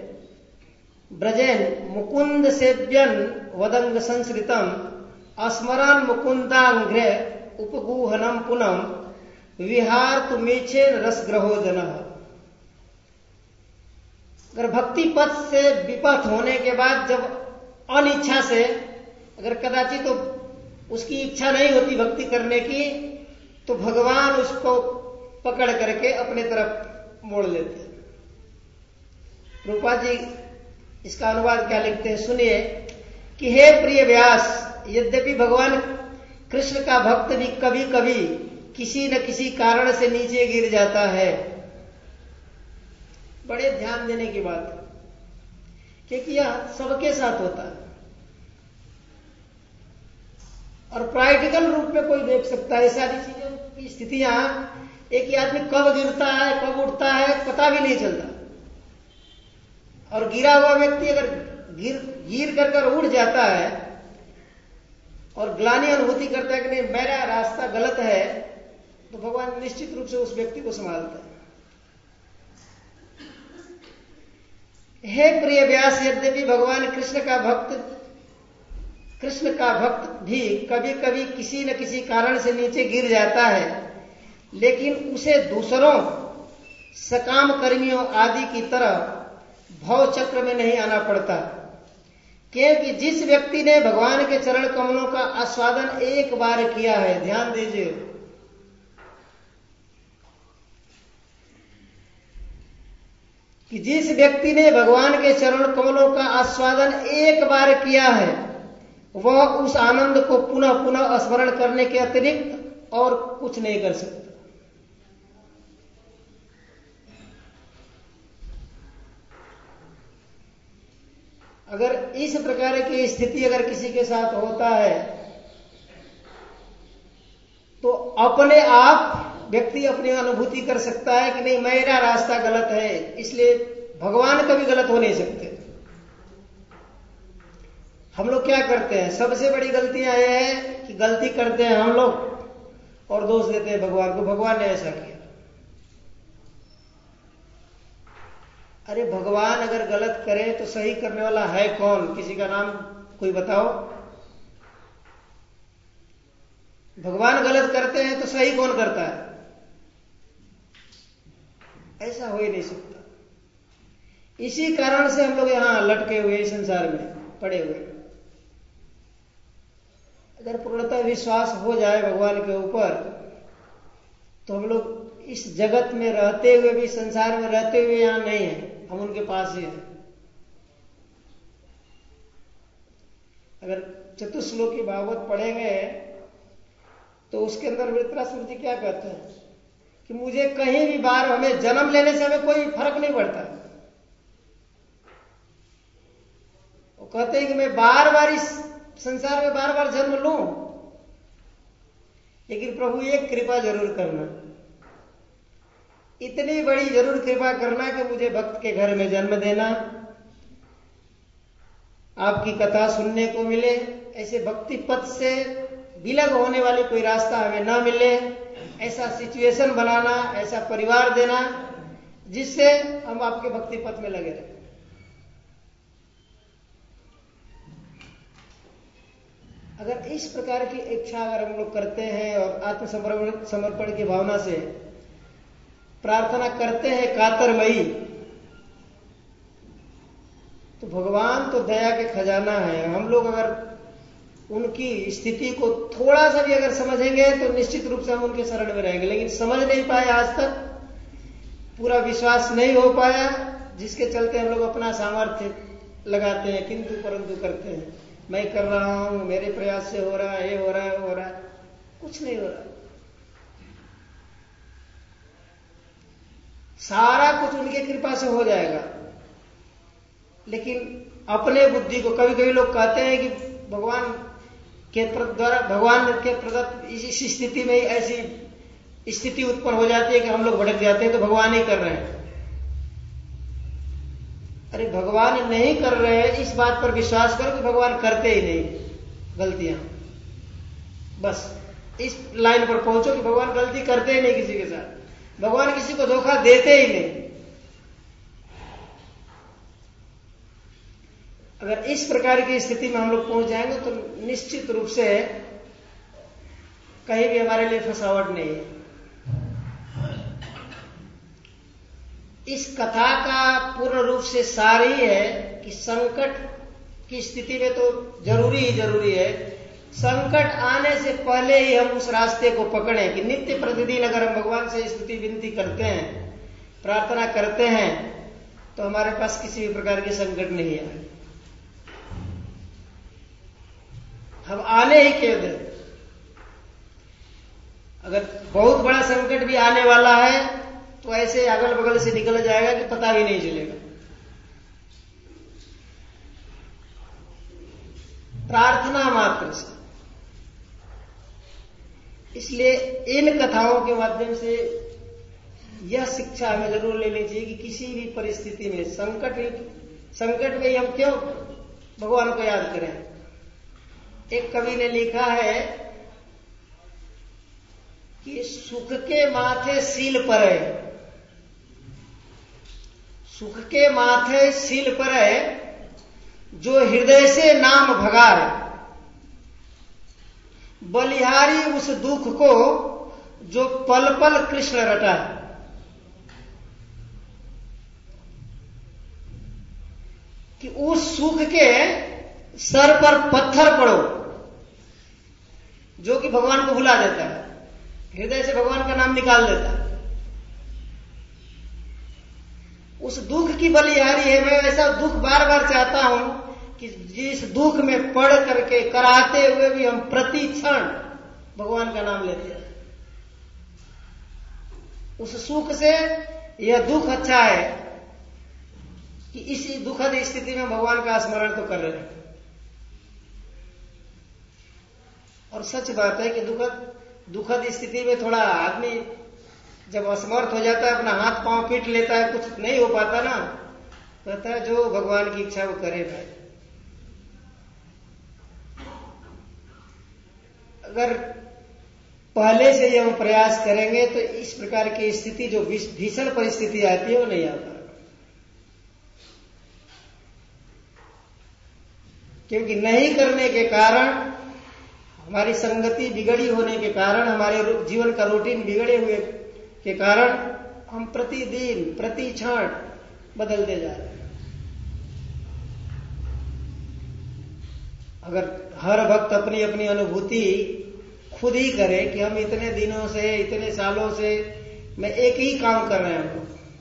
ब्रजेन मुकुंद सेव्यन वदंग संसृतम अस्मरान मुकुंदांग्रे उपगूहनम पुनम विहार तु मीछे रसग्रहो जन। अगर भक्ति पथ से विपथ होने के बाद जब अनिच्छा से, अगर कदाचित तो उसकी इच्छा नहीं होती भक्ति करने की, तो भगवान उसको पकड़ करके अपने तरफ मोड़ लेते हैं। रूपा जी इसका अनुवाद क्या लिखते हैं, सुनिए कि हे प्रिय व्यास, यद्यपि भगवान कृष्ण का भक्त भी कभी कभी किसी न किसी कारण से नीचे गिर जाता है, बड़े ध्यान देने की बात है, क्योंकि यह सबके साथ होता है और प्रैक्टिकल रूप में कोई देख सकता है। सारी चीजों की स्थितियां, एक ही आदमी कब गिरता है, कब उठता है, पता भी नहीं चलता। और गिरा हुआ व्यक्ति अगर गिर गिर कर कर उठ जाता है और ग्लानि अनुभूति करता है कि नहीं, मेरा रास्ता गलत है, तो भगवान निश्चित रूप से उस व्यक्ति को संभालता है। हे प्रिय व्यास, यद्यपि भगवान कृष्ण का भक्त कृष्ण का भक्त भी कभी कभी किसी न किसी कारण से नीचे गिर जाता है, लेकिन उसे दूसरों सकाम कर्मियों आदि की तरह भव चक्र में नहीं आना पड़ता, क्योंकि जिस व्यक्ति ने भगवान के चरण कमलों का आस्वादन एक बार किया है, ध्यान दीजिए, कि जिस व्यक्ति ने भगवान के चरण कमलों का आस्वादन एक बार किया है, वह उस आनंद को पुनः पुनः स्मरण करने के अतिरिक्त और कुछ नहीं कर सकता। अगर इस प्रकार की स्थिति अगर किसी के साथ होता है, तो अपने आप व्यक्ति अपनी अनुभूति कर सकता है कि नहीं, मेरा रास्ता गलत है, इसलिए भगवान कभी गलत हो नहीं सकते। हम लोग क्या करते हैं, सबसे बड़ी गलतियां यह है कि गलती करते हैं हम लोग और दोष देते हैं भगवान को, भगवान ने ऐसा किया। अरे भगवान अगर गलत करे तो सही करने वाला है कौन? किसी का नाम कोई बताओ। भगवान गलत करते हैं तो सही कौन करता है? ऐसा हो ही नहीं सकता। इसी कारण से हम लोग यहां लटके हुए संसार में पड़े हुए। अगर पूर्णतः विश्वास हो जाए भगवान के ऊपर, तो हम लोग इस जगत में रहते हुए भी, संसार में रहते हुए यहां नहीं है, हम उनके पास ही हैं। अगर चतुश्लोकी भागवत पढ़ेंगे तो उसके अंदर वृत्रासुर जी क्या कहते हैं कि मुझे कहीं भी बार, हमें जन्म लेने से हमें कोई फर्क नहीं पड़ता। वो कहते हैं कि मैं बार बार इस संसार में बार बार जन्म लूं, लेकिन प्रभु एक कृपा जरूर करना, इतनी बड़ी जरूर कृपा करना कि मुझे भक्त के घर में जन्म देना, आपकी कथा सुनने को मिले, ऐसे भक्ति पथ से विलग होने वाली कोई रास्ता हमें ना मिले, ऐसा सिचुएशन बनाना, ऐसा परिवार देना जिससे हम आपके भक्ति पथ में लगे रहे। अगर इस प्रकार की इच्छा अगर हम लोग करते हैं और आत्मसमर्पण समर्पण की भावना से प्रार्थना करते हैं कातरमयी, तो भगवान तो दया के खजाना है। हम लोग अगर उनकी स्थिति को थोड़ा सा भी अगर समझेंगे तो निश्चित रूप से हम उनके शरण में रहेंगे, लेकिन समझ नहीं पाए आज तक, पूरा विश्वास नहीं हो पाया, जिसके चलते हम लोग अपना सामर्थ्य लगाते हैं, किंतु परंतु करते हैं। मैं कर रहा हूं, मेरे प्रयास से हो रहा है, ये हो रहा है, वो हो रहा है, कुछ नहीं हो रहा। सारा कुछ उनकी कृपा से हो जाएगा, लेकिन अपने बुद्धि को, कभी कभी लोग कहते हैं कि भगवान के द्वारा, भगवान के प्रदत्त इस स्थिति में ही ऐसी स्थिति उत्पन्न हो जाती है कि हम लोग भटक जाते हैं, तो भगवान ही कर रहे हैं। अरे भगवान नहीं कर रहे हैं, इस बात पर विश्वास करो कि भगवान करते ही नहीं गलतियां। बस इस लाइन पर पहुंचो कि भगवान गलती करते ही नहीं किसी के साथ, भगवान किसी को धोखा देते ही नहीं। अगर इस प्रकार की स्थिति में हम लोग पहुंच जाएंगे तो निश्चित रूप से कहीं भी हमारे लिए फंसावट नहीं है। इस कथा का पूर्ण रूप से सार ही है कि संकट की स्थिति में तो जरूरी ही जरूरी है, संकट आने से पहले ही हम उस रास्ते को पकड़ें कि नित्य प्रतिदिन अगर हम भगवान से स्तुति विनती करते हैं, प्रार्थना करते हैं, तो हमारे पास किसी भी प्रकार के संकट नहीं आए। हम आने ही क्यों दें? अगर बहुत बड़ा संकट भी आने वाला है तो ऐसे अगल बगल से निकल जाएगा कि पता भी नहीं चलेगा। प्रार्थना मात्र से। इसलिए इन कथाओं के माध्यम से यह शिक्षा हमें जरूर लेनी चाहिए कि किसी भी परिस्थिति में संकट संकट में हम क्यों भगवान को याद करें। एक कवि ने लिखा है कि सुख के माथे सील परे, सुख के माथे सील परे, जो हृदय से नाम भगार, बलिहारी उस दुख को जो पल पल कृष्ण रटा है। कि उस सुख के सर पर पत्थर पड़ो जो कि भगवान को भुला देता है, हृदय से भगवान का नाम निकाल देता है। उस दुख की बलिहारी है। मैं ऐसा दुख बार बार चाहता हूं कि जिस दुख में पड़ करके कराते हुए भी हम प्रति क्षण भगवान का नाम लेते हैं। उस सुख से यह दुख अच्छा है कि इसी दुखद स्थिति में भगवान का स्मरण तो कर रहे हैं। और सच बात है कि दुखद दुखद स्थिति में थोड़ा आदमी जब असमर्थ हो जाता है, अपना हाथ पांव पीट लेता है, कुछ नहीं हो पाता ना, कहता है जो भगवान की इच्छा वो करे भाई। अगर पहले से ये हम प्रयास करेंगे तो इस प्रकार की स्थिति, जो भीषण परिस्थिति आती है, वो नहीं आता। क्योंकि नहीं करने के कारण, हमारी संगति बिगड़ी होने के कारण, हमारे जीवन का रूटीन बिगड़े हुए के कारण हम प्रतिदिन प्रति क्षण बदलते जा रहे हैं। अगर हर वक्त अपनी अपनी अनुभूति खुद ही करे कि हम इतने दिनों से, इतने सालों से मैं एक ही काम कर रहे हैं,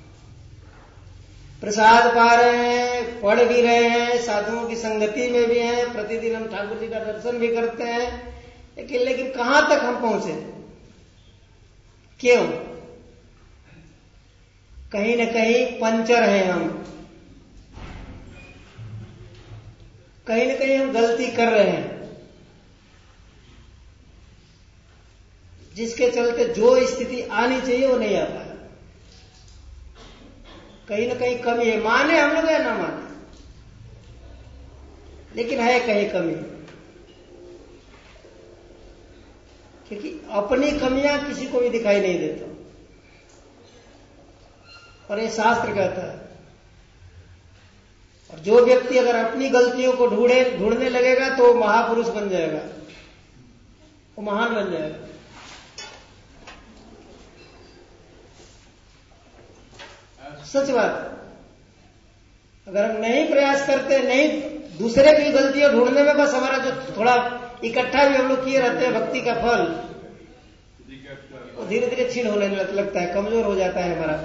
प्रसाद पा रहे हैं, पढ़ भी रहे हैं, साधुओं की संगति में भी हैं, प्रतिदिन हम ठाकुर जी का दर्शन भी करते हैं, लेकिन लेकिन कहां तक हम पहुंचे? क्यों? कहीं न कहीं पंचर हैं हम, कहीं न कहीं हम गलती कर रहे हैं, जिसके चलते जो स्थिति आनी चाहिए वो नहीं आ पाया। कहीं न कहीं कमी है, माने हम लोग या ना माने, लेकिन है कहीं कमी। क्योंकि अपनी कमियां किसी को भी दिखाई नहीं देता, और ये शास्त्र कहता है। और जो व्यक्ति अगर अपनी गलतियों को ढूंढे ढूंढने लगेगा तो महापुरुष बन जाएगा, वो महान बन जाएगा। सच बात। अगर हम नहीं प्रयास करते, नहीं दूसरे की गलतियां ढूंढने में बस हमारा जो थोड़ा इकट्ठा भी हम लोग किए रहते हैं भक्ति का फल, वो धीरे धीरे क्षीण होने लगता है, कमजोर हो जाता है हमारा।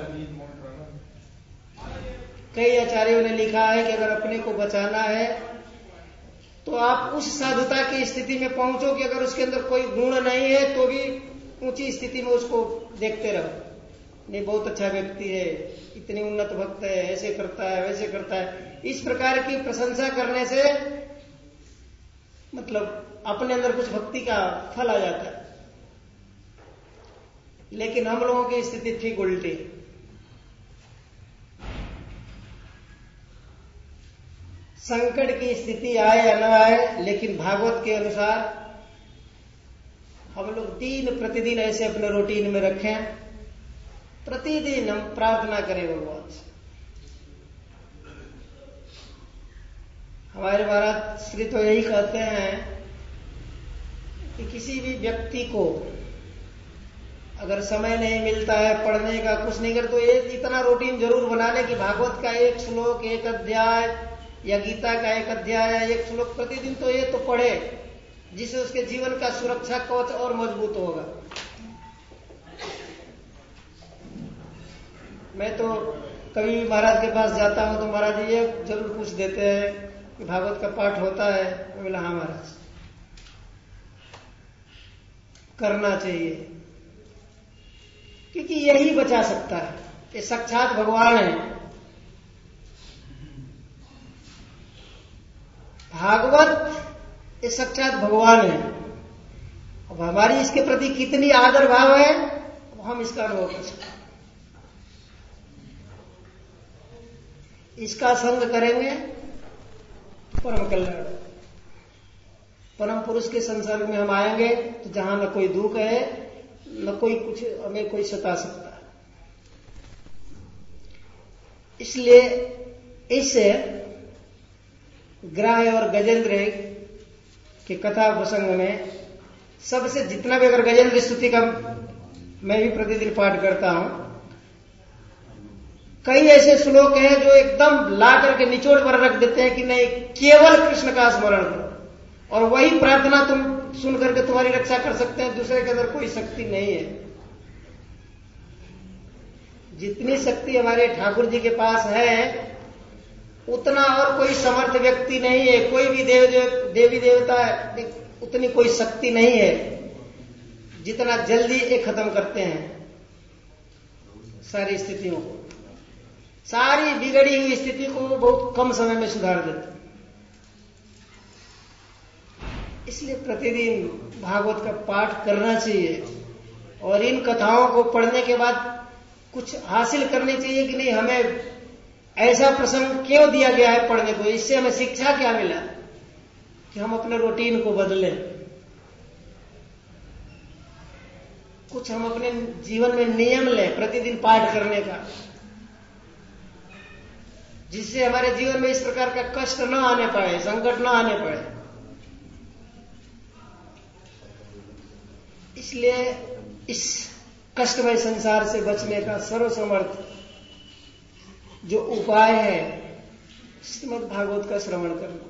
कई आचार्यों ने लिखा है कि अगर अपने को बचाना है तो आप उस साधुता की स्थिति में पहुंचो कि अगर उसके अंदर कोई गुण नहीं है तो भी ऊंची स्थिति में उसको देखते रहो। नहीं, बहुत अच्छा व्यक्ति है, इतनी उन्नत भक्त है, ऐसे करता है, वैसे करता है। इस प्रकार की प्रशंसा करने से मतलब अपने अंदर कुछ भक्ति का फल आ जाता है। लेकिन हम लोगों की स्थिति ठीक उल्टी। संकट की स्थिति आए या न आए, लेकिन भागवत के अनुसार हम लोग दिन प्रतिदिन ऐसे अपने रूटीन में रखें, प्रतिदिन हम प्रार्थना करें भगवान से। हमारे महाराज श्री तो यही कहते हैं कि किसी भी व्यक्ति को अगर समय नहीं मिलता है पढ़ने का, कुछ नहीं कर, तो ये इतना रूटीन जरूर बना ले कि भागवत का एक श्लोक, एक अध्याय या गीता का एक अध्याय या एक श्लोक प्रतिदिन तो ये तो पढ़े, जिससे उसके जीवन का सुरक्षा कवच और मजबूत होगा। मैं तो कभी भी महाराज के पास जाता हूं तो महाराज जी ये जरूर पूछ देते हैं कि भागवत का पाठ होता है? मैं बोला हाँ महाराज, करना चाहिए, क्योंकि यही बचा सकता है। ये साक्षात भगवान है। भागवत ये साक्षात भगवान है। अब हमारी इसके प्रति कितनी आदर भाव है, अब हम इसका अनुभव कर सकते हैं। इसका संग करेंगे परम कल्याण। परम पुरुष के संसर्ग में हम आएंगे तो जहां न कोई दुख है, न कोई कुछ हमें कोई सता सकता है। इसलिए इस ग्राह्य और गजेंद्र के कथा प्रसंग में सबसे जितना भी, अगर गजेंद्र स्तुति का मैं भी प्रतिदिन पाठ करता हूं, कई ऐसे श्लोक हैं जो एकदम ला करके निचोड़ पर रख देते हैं कि नहीं, केवल कृष्ण का स्मरण करो और वही प्रार्थना तुम सुन करके तुम्हारी रक्षा कर सकते हैं। दूसरे के अंदर कोई शक्ति नहीं है। जितनी शक्ति हमारे ठाकुर जी के पास है उतना और कोई समर्थ व्यक्ति नहीं है। कोई भी देव देवी देवता है, उतनी कोई शक्ति नहीं है जितना जल्दी ये खत्म करते हैं सारी स्थितियों को। सारी बिगड़ी हुई स्थिति को बहुत कम समय में सुधार देते हैं। इसलिए प्रतिदिन भागवत का पाठ करना चाहिए और इन कथाओं को पढ़ने के बाद कुछ हासिल करनी चाहिए कि नहीं, हमें ऐसा प्रसंग क्यों दिया गया है पढ़ने को, इससे हमें शिक्षा क्या मिला कि हम अपने रूटीन को बदलें, कुछ हम अपने जीवन में नियम लें प्रतिदिन पाठ करने का, जिससे हमारे जीवन में इस प्रकार का कष्ट न आने पाए, संकट न आने पाए। इसलिए इस कष्टमय संसार से बचने का सर्वसमर्थ जो उपाय है श्रीमद् भागवत का श्रवण करना।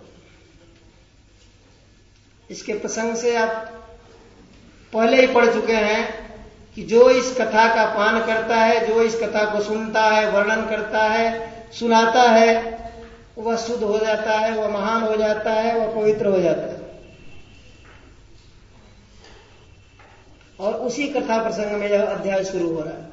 इसके प्रसंग से आप पहले ही पढ़ चुके हैं कि जो इस कथा का पान करता है, जो इस कथा को सुनता है, वर्णन करता है, सुनाता है, वह शुद्ध हो जाता है, वह महान हो जाता है, वह पवित्र हो जाता है। और उसी कथा प्रसंग में यह अध्याय शुरू हो रहा है।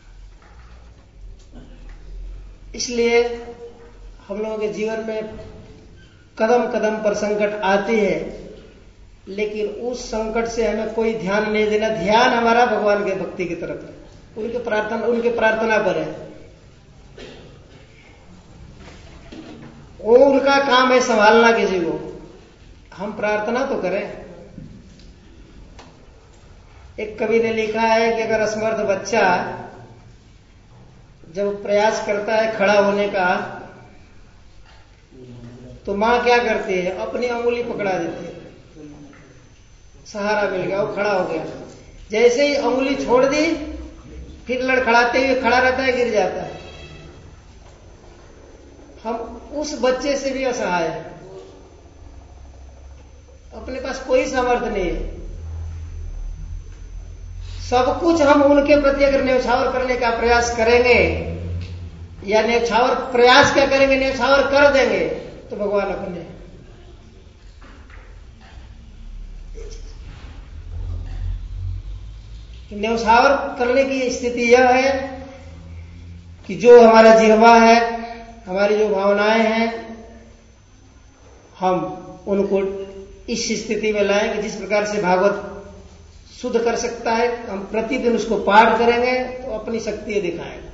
इसलिए हम लोगों के जीवन में कदम कदम पर संकट आती है, लेकिन उस संकट से हमें कोई ध्यान नहीं देना। ध्यान हमारा भगवान के भक्ति की तरफ है, उनके प्रार्थना उनके प्रार्थना पर है। वो उनका काम है संभालना किसी को, हम प्रार्थना तो करें। एक कवि ने लिखा है कि अगर असमर्थ बच्चा जब प्रयास करता है खड़ा होने का, तो माँ क्या करती है, अपनी अंगुली पकड़ा देती है, सहारा मिल गया, वो खड़ा हो गया। जैसे ही अंगुली छोड़ दी, फिर लड़खड़ाते हुए खड़ा रहता है, गिर जाता है। हम उस बच्चे से भी असहाय है, अपने पास कोई सामर्थ्य नहीं है। सब कुछ हम उनके प्रति अगर न्यौछावर करने का प्रयास करेंगे या न्यौछावर प्रयास क्या करेंगे, न्यौछावर कर देंगे, तो भगवान अपने न्यौछावर करने की स्थिति यह है कि जो हमारा जिह्वा है, हमारी जो भावनाएं हैं, हम उनको इस स्थिति में लाएं कि जिस प्रकार से भागवत शुद्ध कर सकता है, हम प्रतिदिन उसको पाठ करेंगे तो अपनी शक्ति दिखाएंगे।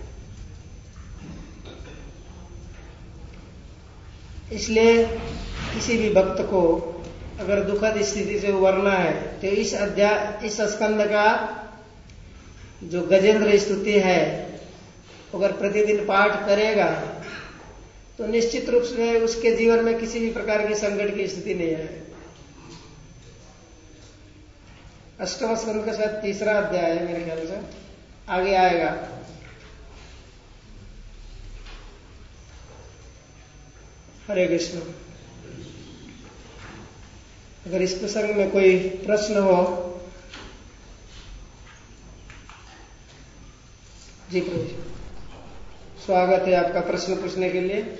इसलिए किसी भी भक्त को अगर दुखद स्थिति से उबरना है तो इस अध्याय इस स्कंद का जो गजेंद्र स्तुति है अगर प्रतिदिन पाठ करेगा तो निश्चित रूप से उसके जीवन में किसी भी प्रकार की संकट की स्थिति नहीं है। अष्टम स्कंद का शायद तीसरा अध्याय है मेरे ख्याल से, आगे आएगा। हरे कृष्ण। अगर इस प्रसंग में कोई प्रश्न हो। जी प्रभु, स्वागत है आपका प्रश्न पूछने के लिए।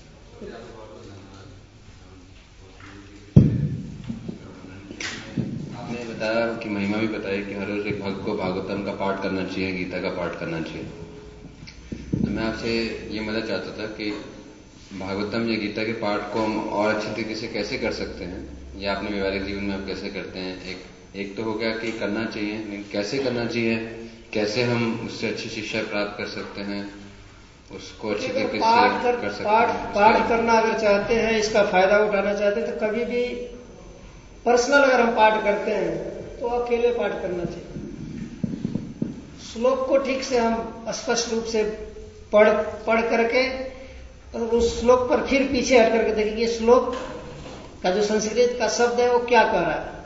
आपने बताया कि महिमा भी बताई कि हर रोज एक भक्त को भागवतम का पाठ करना चाहिए, गीता का पाठ करना चाहिए। तो मैं आपसे ये मदद चाहता था कि भागवतम या गीता के पाठ को हम और अच्छे तरीके से कैसे कर सकते हैं, या अपने व्यवहारिक जीवन में आप कैसे करते हैं। एक एक तो हो गया कि करना चाहिए, लेकिन कैसे करना चाहिए, कैसे हम उससे अच्छी शिक्षा प्राप्त कर सकते हैं, उसको अच्छी तरीके से कर, कर सकते पाठ, हैं। पाठ करना अगर चाहते हैं, इसका फायदा उठाना चाहते हैं, तो कभी भी पर्सनल अगर हम पाठ करते हैं तो अकेले पाठ करना चाहिए। श्लोक को ठीक से हम स्पष्ट रूप से पढ़ पढ़ करके और उस श्लोक पर फिर पीछे हट करके देखेंगे श्लोक का जो संस्कृत का शब्द है वो क्या कह रहा है,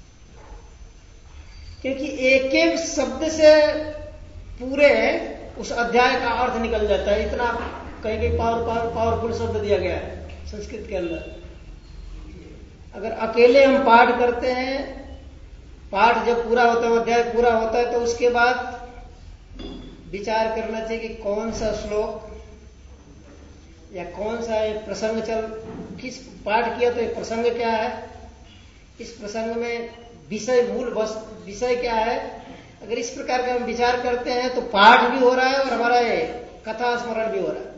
क्योंकि एक एक शब्द से पूरे उस अध्याय का अर्थ निकल जाता है। इतना कहीं कहीं पावर पावर पावरफुल शब्द दिया गया है संस्कृत के अंदर। अगर अकेले हम पाठ करते हैं, पाठ जब पूरा होता है, अध्याय पूरा होता है, तो उसके बाद विचार करना चाहिए कि कौन सा श्लोक या कौन सा एक प्रसंग चल, किस पाठ किया तो एक प्रसंग क्या है, इस प्रसंग में विषय मूल बस विषय क्या है। अगर इस प्रकार का हम विचार करते हैं तो पाठ भी हो रहा है और हमारा ये कथा स्मरण भी हो रहा है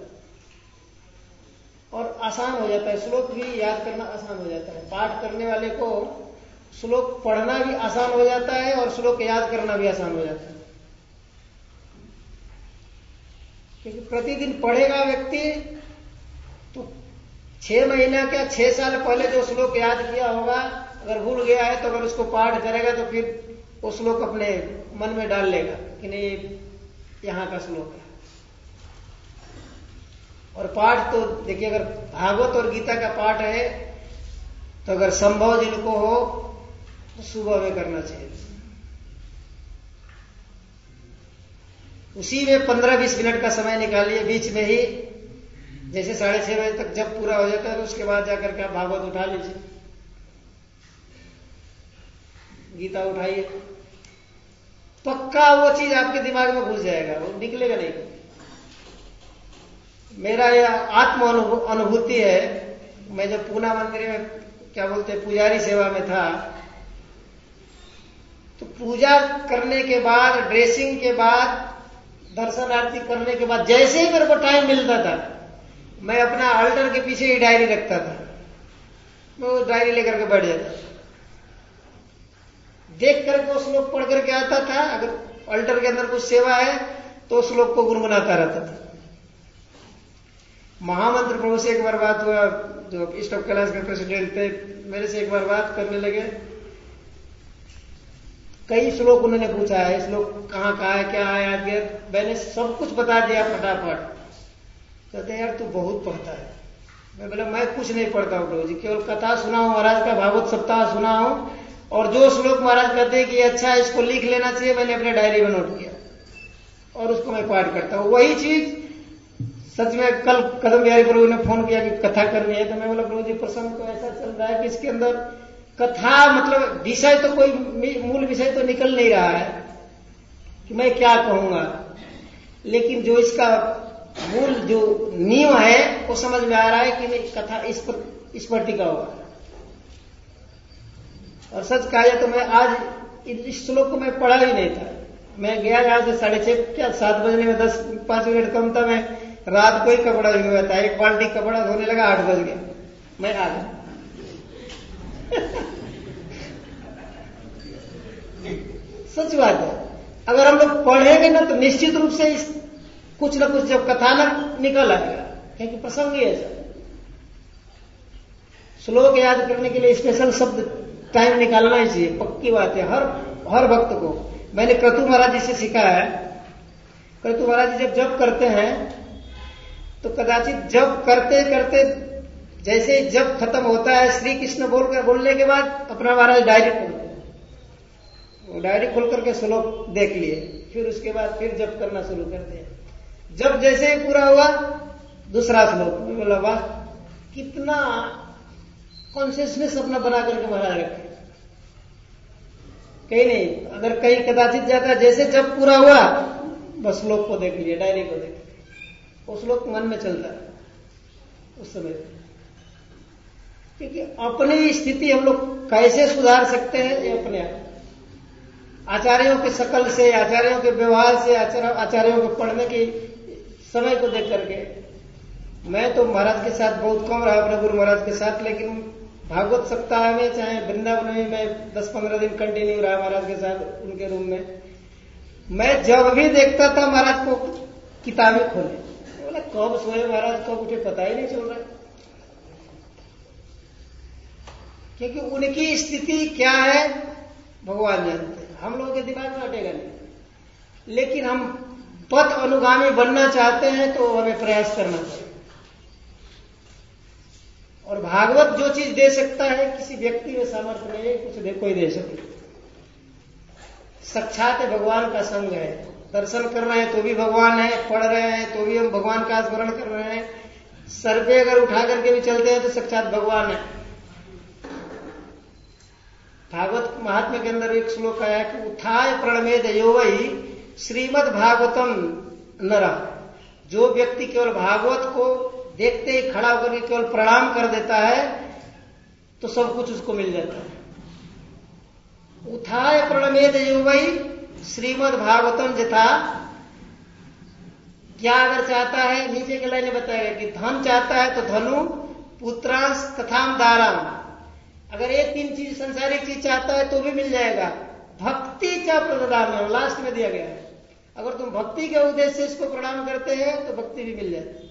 और आसान हो जाता है। श्लोक भी याद करना आसान हो जाता है। पाठ करने वाले को श्लोक पढ़ना भी आसान हो जाता है और श्लोक याद करना भी आसान हो जाता है, क्योंकि प्रतिदिन पढ़ेगा व्यक्ति तो छह महीना क्या छह साल पहले जो श्लोक याद किया होगा, अगर भूल गया है तो अगर उसको पाठ करेगा तो फिर वो श्लोक अपने मन में डाल लेगा कि नहीं यहां का श्लोक है। और पाठ तो देखिए, अगर भागवत और गीता का पाठ है तो अगर संभव जिनको हो तो सुबह में करना चाहिए। उसी में पंद्रह बीस मिनट का समय निकालिए, बीच में ही जैसे साढ़े छह बजे तक जब पूरा हो जाता है तो उसके बाद जाकर के आप भागवत उठा लीजिए, गीता उठाइए, पक्का वो चीज आपके दिमाग में घुस जाएगा, वो निकलेगा नहीं। मेरा यह आत्म अनुभूति है। मैं जब पूना मंदिर में क्या बोलते हैं पुजारी सेवा में था, तो पूजा करने के बाद, ड्रेसिंग के बाद, दर्शन आरती करने के बाद जैसे ही मेरे को टाइम मिलता था, मैं अपना अल्टर के पीछे ही डायरी रखता था। मैं वो डायरी लेकर के बैठ जाता था, देख करके उस श्लोक पढ़ करके आता था। अगर अल्टर के अंदर कुछ सेवा है तो श्लोक को गुनगुनाता रहता था। महामंत्र प्रभु से एक बार बात हुआ, जो ईस्ट ऑफ कैलाश के प्रेसिडेंट थे, मेरे से एक बार बात करने लगे। कई श्लोक उन्होंने पूछा है, श्लोक कहाँ कहाँ है, क्या है याद गया। मैंने सब कुछ बता दिया फटाफट। कहते यार तू बहुत पढ़ता है, मैं बोला मैं कुछ नहीं पढ़ता हूँ प्रभु जी, केवल कथा सुना हूँ, महाराज का भागवत सप्ताह सुना हूँ, और जो श्लोक महाराज कहते हैं कि अच्छा इसको लिख लेना चाहिए, मैंने अपने डायरी में नोट किया और उसको मैं पाठ करता हूँ। वही चीज सच में कल कदम बिहारी प्रभु ने फोन किया कि कथा करनी है, तो मैं बोला प्रभु जी प्रसंग तो ऐसा चल रहा है कि इसके अंदर कथा मतलब विषय तो कोई मूल विषय तो निकल नहीं रहा है कि मैं क्या कहूंगा, लेकिन जो इसका मूल जो नींव है वो समझ में आ रहा है कि नहीं कथा इस पर इस पर टिका हुआ है। और सच कहा जाए तो मैं आज इस श्लोक को मैं पढ़ा ही नहीं था। मैं गया यहां से साढ़े छह क्या सात बजने में दस पांच मिनट कम था, मैं रात को ही कपड़ा भिगोया था, एक बाल्टी कपड़ा धोने लगा, आठ बज गया, मैं आ गया। सच बात है, अगर हम लोग पढ़ेंगे ना तो निश्चित रूप से इस कुछ ना कुछ जब कथानक निकल आएगा, क्योंकि प्रसंग ही ऐसा। श्लोक याद करने के लिए स्पेशल शब्द टाइम निकालना ही चाहिए, पक्की बात है। हर हर भक्त को मैंने क्रतु महाराज जी से सीखा है। क्रतु महाराज जी जब जप करते हैं तो कदाचित जप करते करते जैसे जप खत्म होता है, श्री कृष्ण बोल कर बोलने के बाद अपना महाराज डायरी खोलते हैं, डायरी खोल करके श्लोक देख लिए, फिर उसके बाद फिर जप करना शुरू करते हैं। जब जैसे ही पूरा हुआ दूसरा श्लोक, बोला वाह कितना कॉन्शियसनेस अपना बना करके महाराज रखे। कहीं नहीं, अगर कहीं कदाचित जाता जैसे जब पूरा हुआ बस श्लोक को देख लिया, डायरी को देख लिया, वो श्लोक मन में चलता है उस समय। क्योंकि अपनी स्थिति हम लोग कैसे सुधार सकते हैं ये अपने आप, आचार्यों के शकल से, आचार्यों के व्यवहार से, आचार्यों के पढ़ने के समय को देख करके। मैं तो महाराज के साथ बहुत कम रहा, अपने गुरु महाराज के साथ, लेकिन भागवत सप्ताह में चाहे वृंदावन में मैं दस पंद्रह दिन कंटिन्यू रहा महाराज के साथ उनके रूम में। मैं जब भी देखता था महाराज को किताबें खोले, बोला कब सोए महाराज कब उठे पता ही नहीं चल रहा, क्योंकि उनकी स्थिति क्या है भगवान जानते हैं, हम लोगों के दिमाग में हटेगा नहीं। लेकिन हम पथ अनुगामी बनना चाहते हैं तो हमें प्रयास करना चाहिए। और भागवत जो चीज दे सकता है किसी व्यक्ति में सामर्थ्य नहीं है कुछ दे कोई दे सके। साक्षात भगवान का संग है, दर्शन कर रहे हैं तो भी भगवान है, पढ़ रहे हैं तो भी हम भगवान का स्मरण कर रहे हैं, सर पे अगर उठा करके भी चलते हैं तो साक्षात भगवान है। भागवत महात्म्य के अंदर एक श्लोक आया कि उत्थाय प्रणमेद यो वही श्रीमद् भागवतम नरा, जो व्यक्ति केवल भागवत को देखते ही खड़ा होकर के केवल प्रणाम कर देता है तो सब कुछ उसको मिल जाता है। उठाय प्रणमेद यो वही श्रीमद् भागवतम जथा, क्या अगर चाहता है, नीचे के लाइन बताएगा कि धन चाहता है तो धनु, पुत्रांश तथाम दाराम, अगर ये तीन चीज संसारिक चीज चाहता है तो भी मिल जाएगा। भक्ति क्या प्रदान में लास्ट में दिया गया है, अगर तुम भक्ति के उद्देश्य से इसको प्रणाम करते हैं तो भक्ति भी मिल जाती है।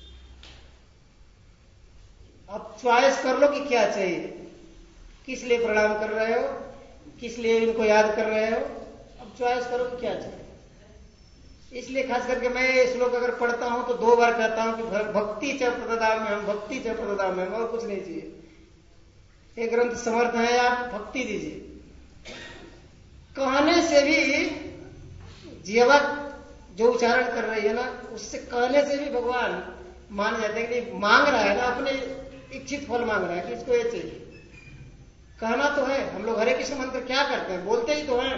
अब च्वाइस कर लो कि क्या चाहिए, किस लिए प्रणाम कर रहे हो, किस लिए इनको याद कर रहे हो, अब च्वाइस करो कि क्या चाहिए। इसलिए खास करके मैं ये श्लोक अगर पढ़ता हूं तो दो बार कहता हूं कि भक्ति च प्रदान में हम, भक्ति च प्रदान में हम, और कुछ नहीं चाहिए। एक ग्रंथ समर्थ है, आप भक्ति दीजिए। कहने से भी जीवा जो उच्चारण कर रही है ना, उससे कहने से भी भगवान मान जाते हैं कि मांग रहा है ना, अपने इच्छित फल मांग रहा है कि इसको ये चाहिए। कहना तो है, हम लोग हरे कृष्ण मंत्र क्या करते हैं, बोलते ही तो हैं।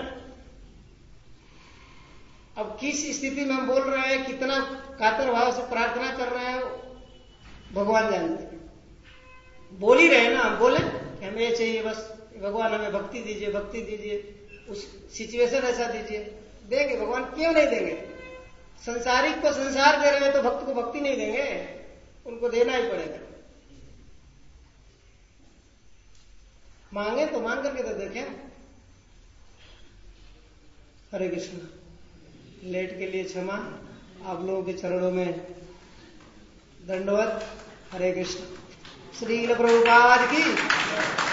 अब किस स्थिति में हम बोल रहे हैं, कितना कातर भाव से प्रार्थना कर रहे हैं, भगवान जानते हैं। बोल ही रहे ना, हम बोले हमें ये चाहिए बस, भगवान हमें भक्ति दीजिए, भक्ति दीजिए, उस सिचुएशन ऐसा दीजिए, देंगे भगवान, क्यों नहीं देंगे। संसारिक को संसार दे रहे हैं तो भक्त को भक्ति नहीं देंगे, उनको देना ही पड़ेगा। मांगे तो मांग करके तो देखें। हरे कृष्ण। लेट के लिए क्षमा, आप लोगों के चरणों में दंडवत। हरे कृष्ण। श्री प्रभुपाद की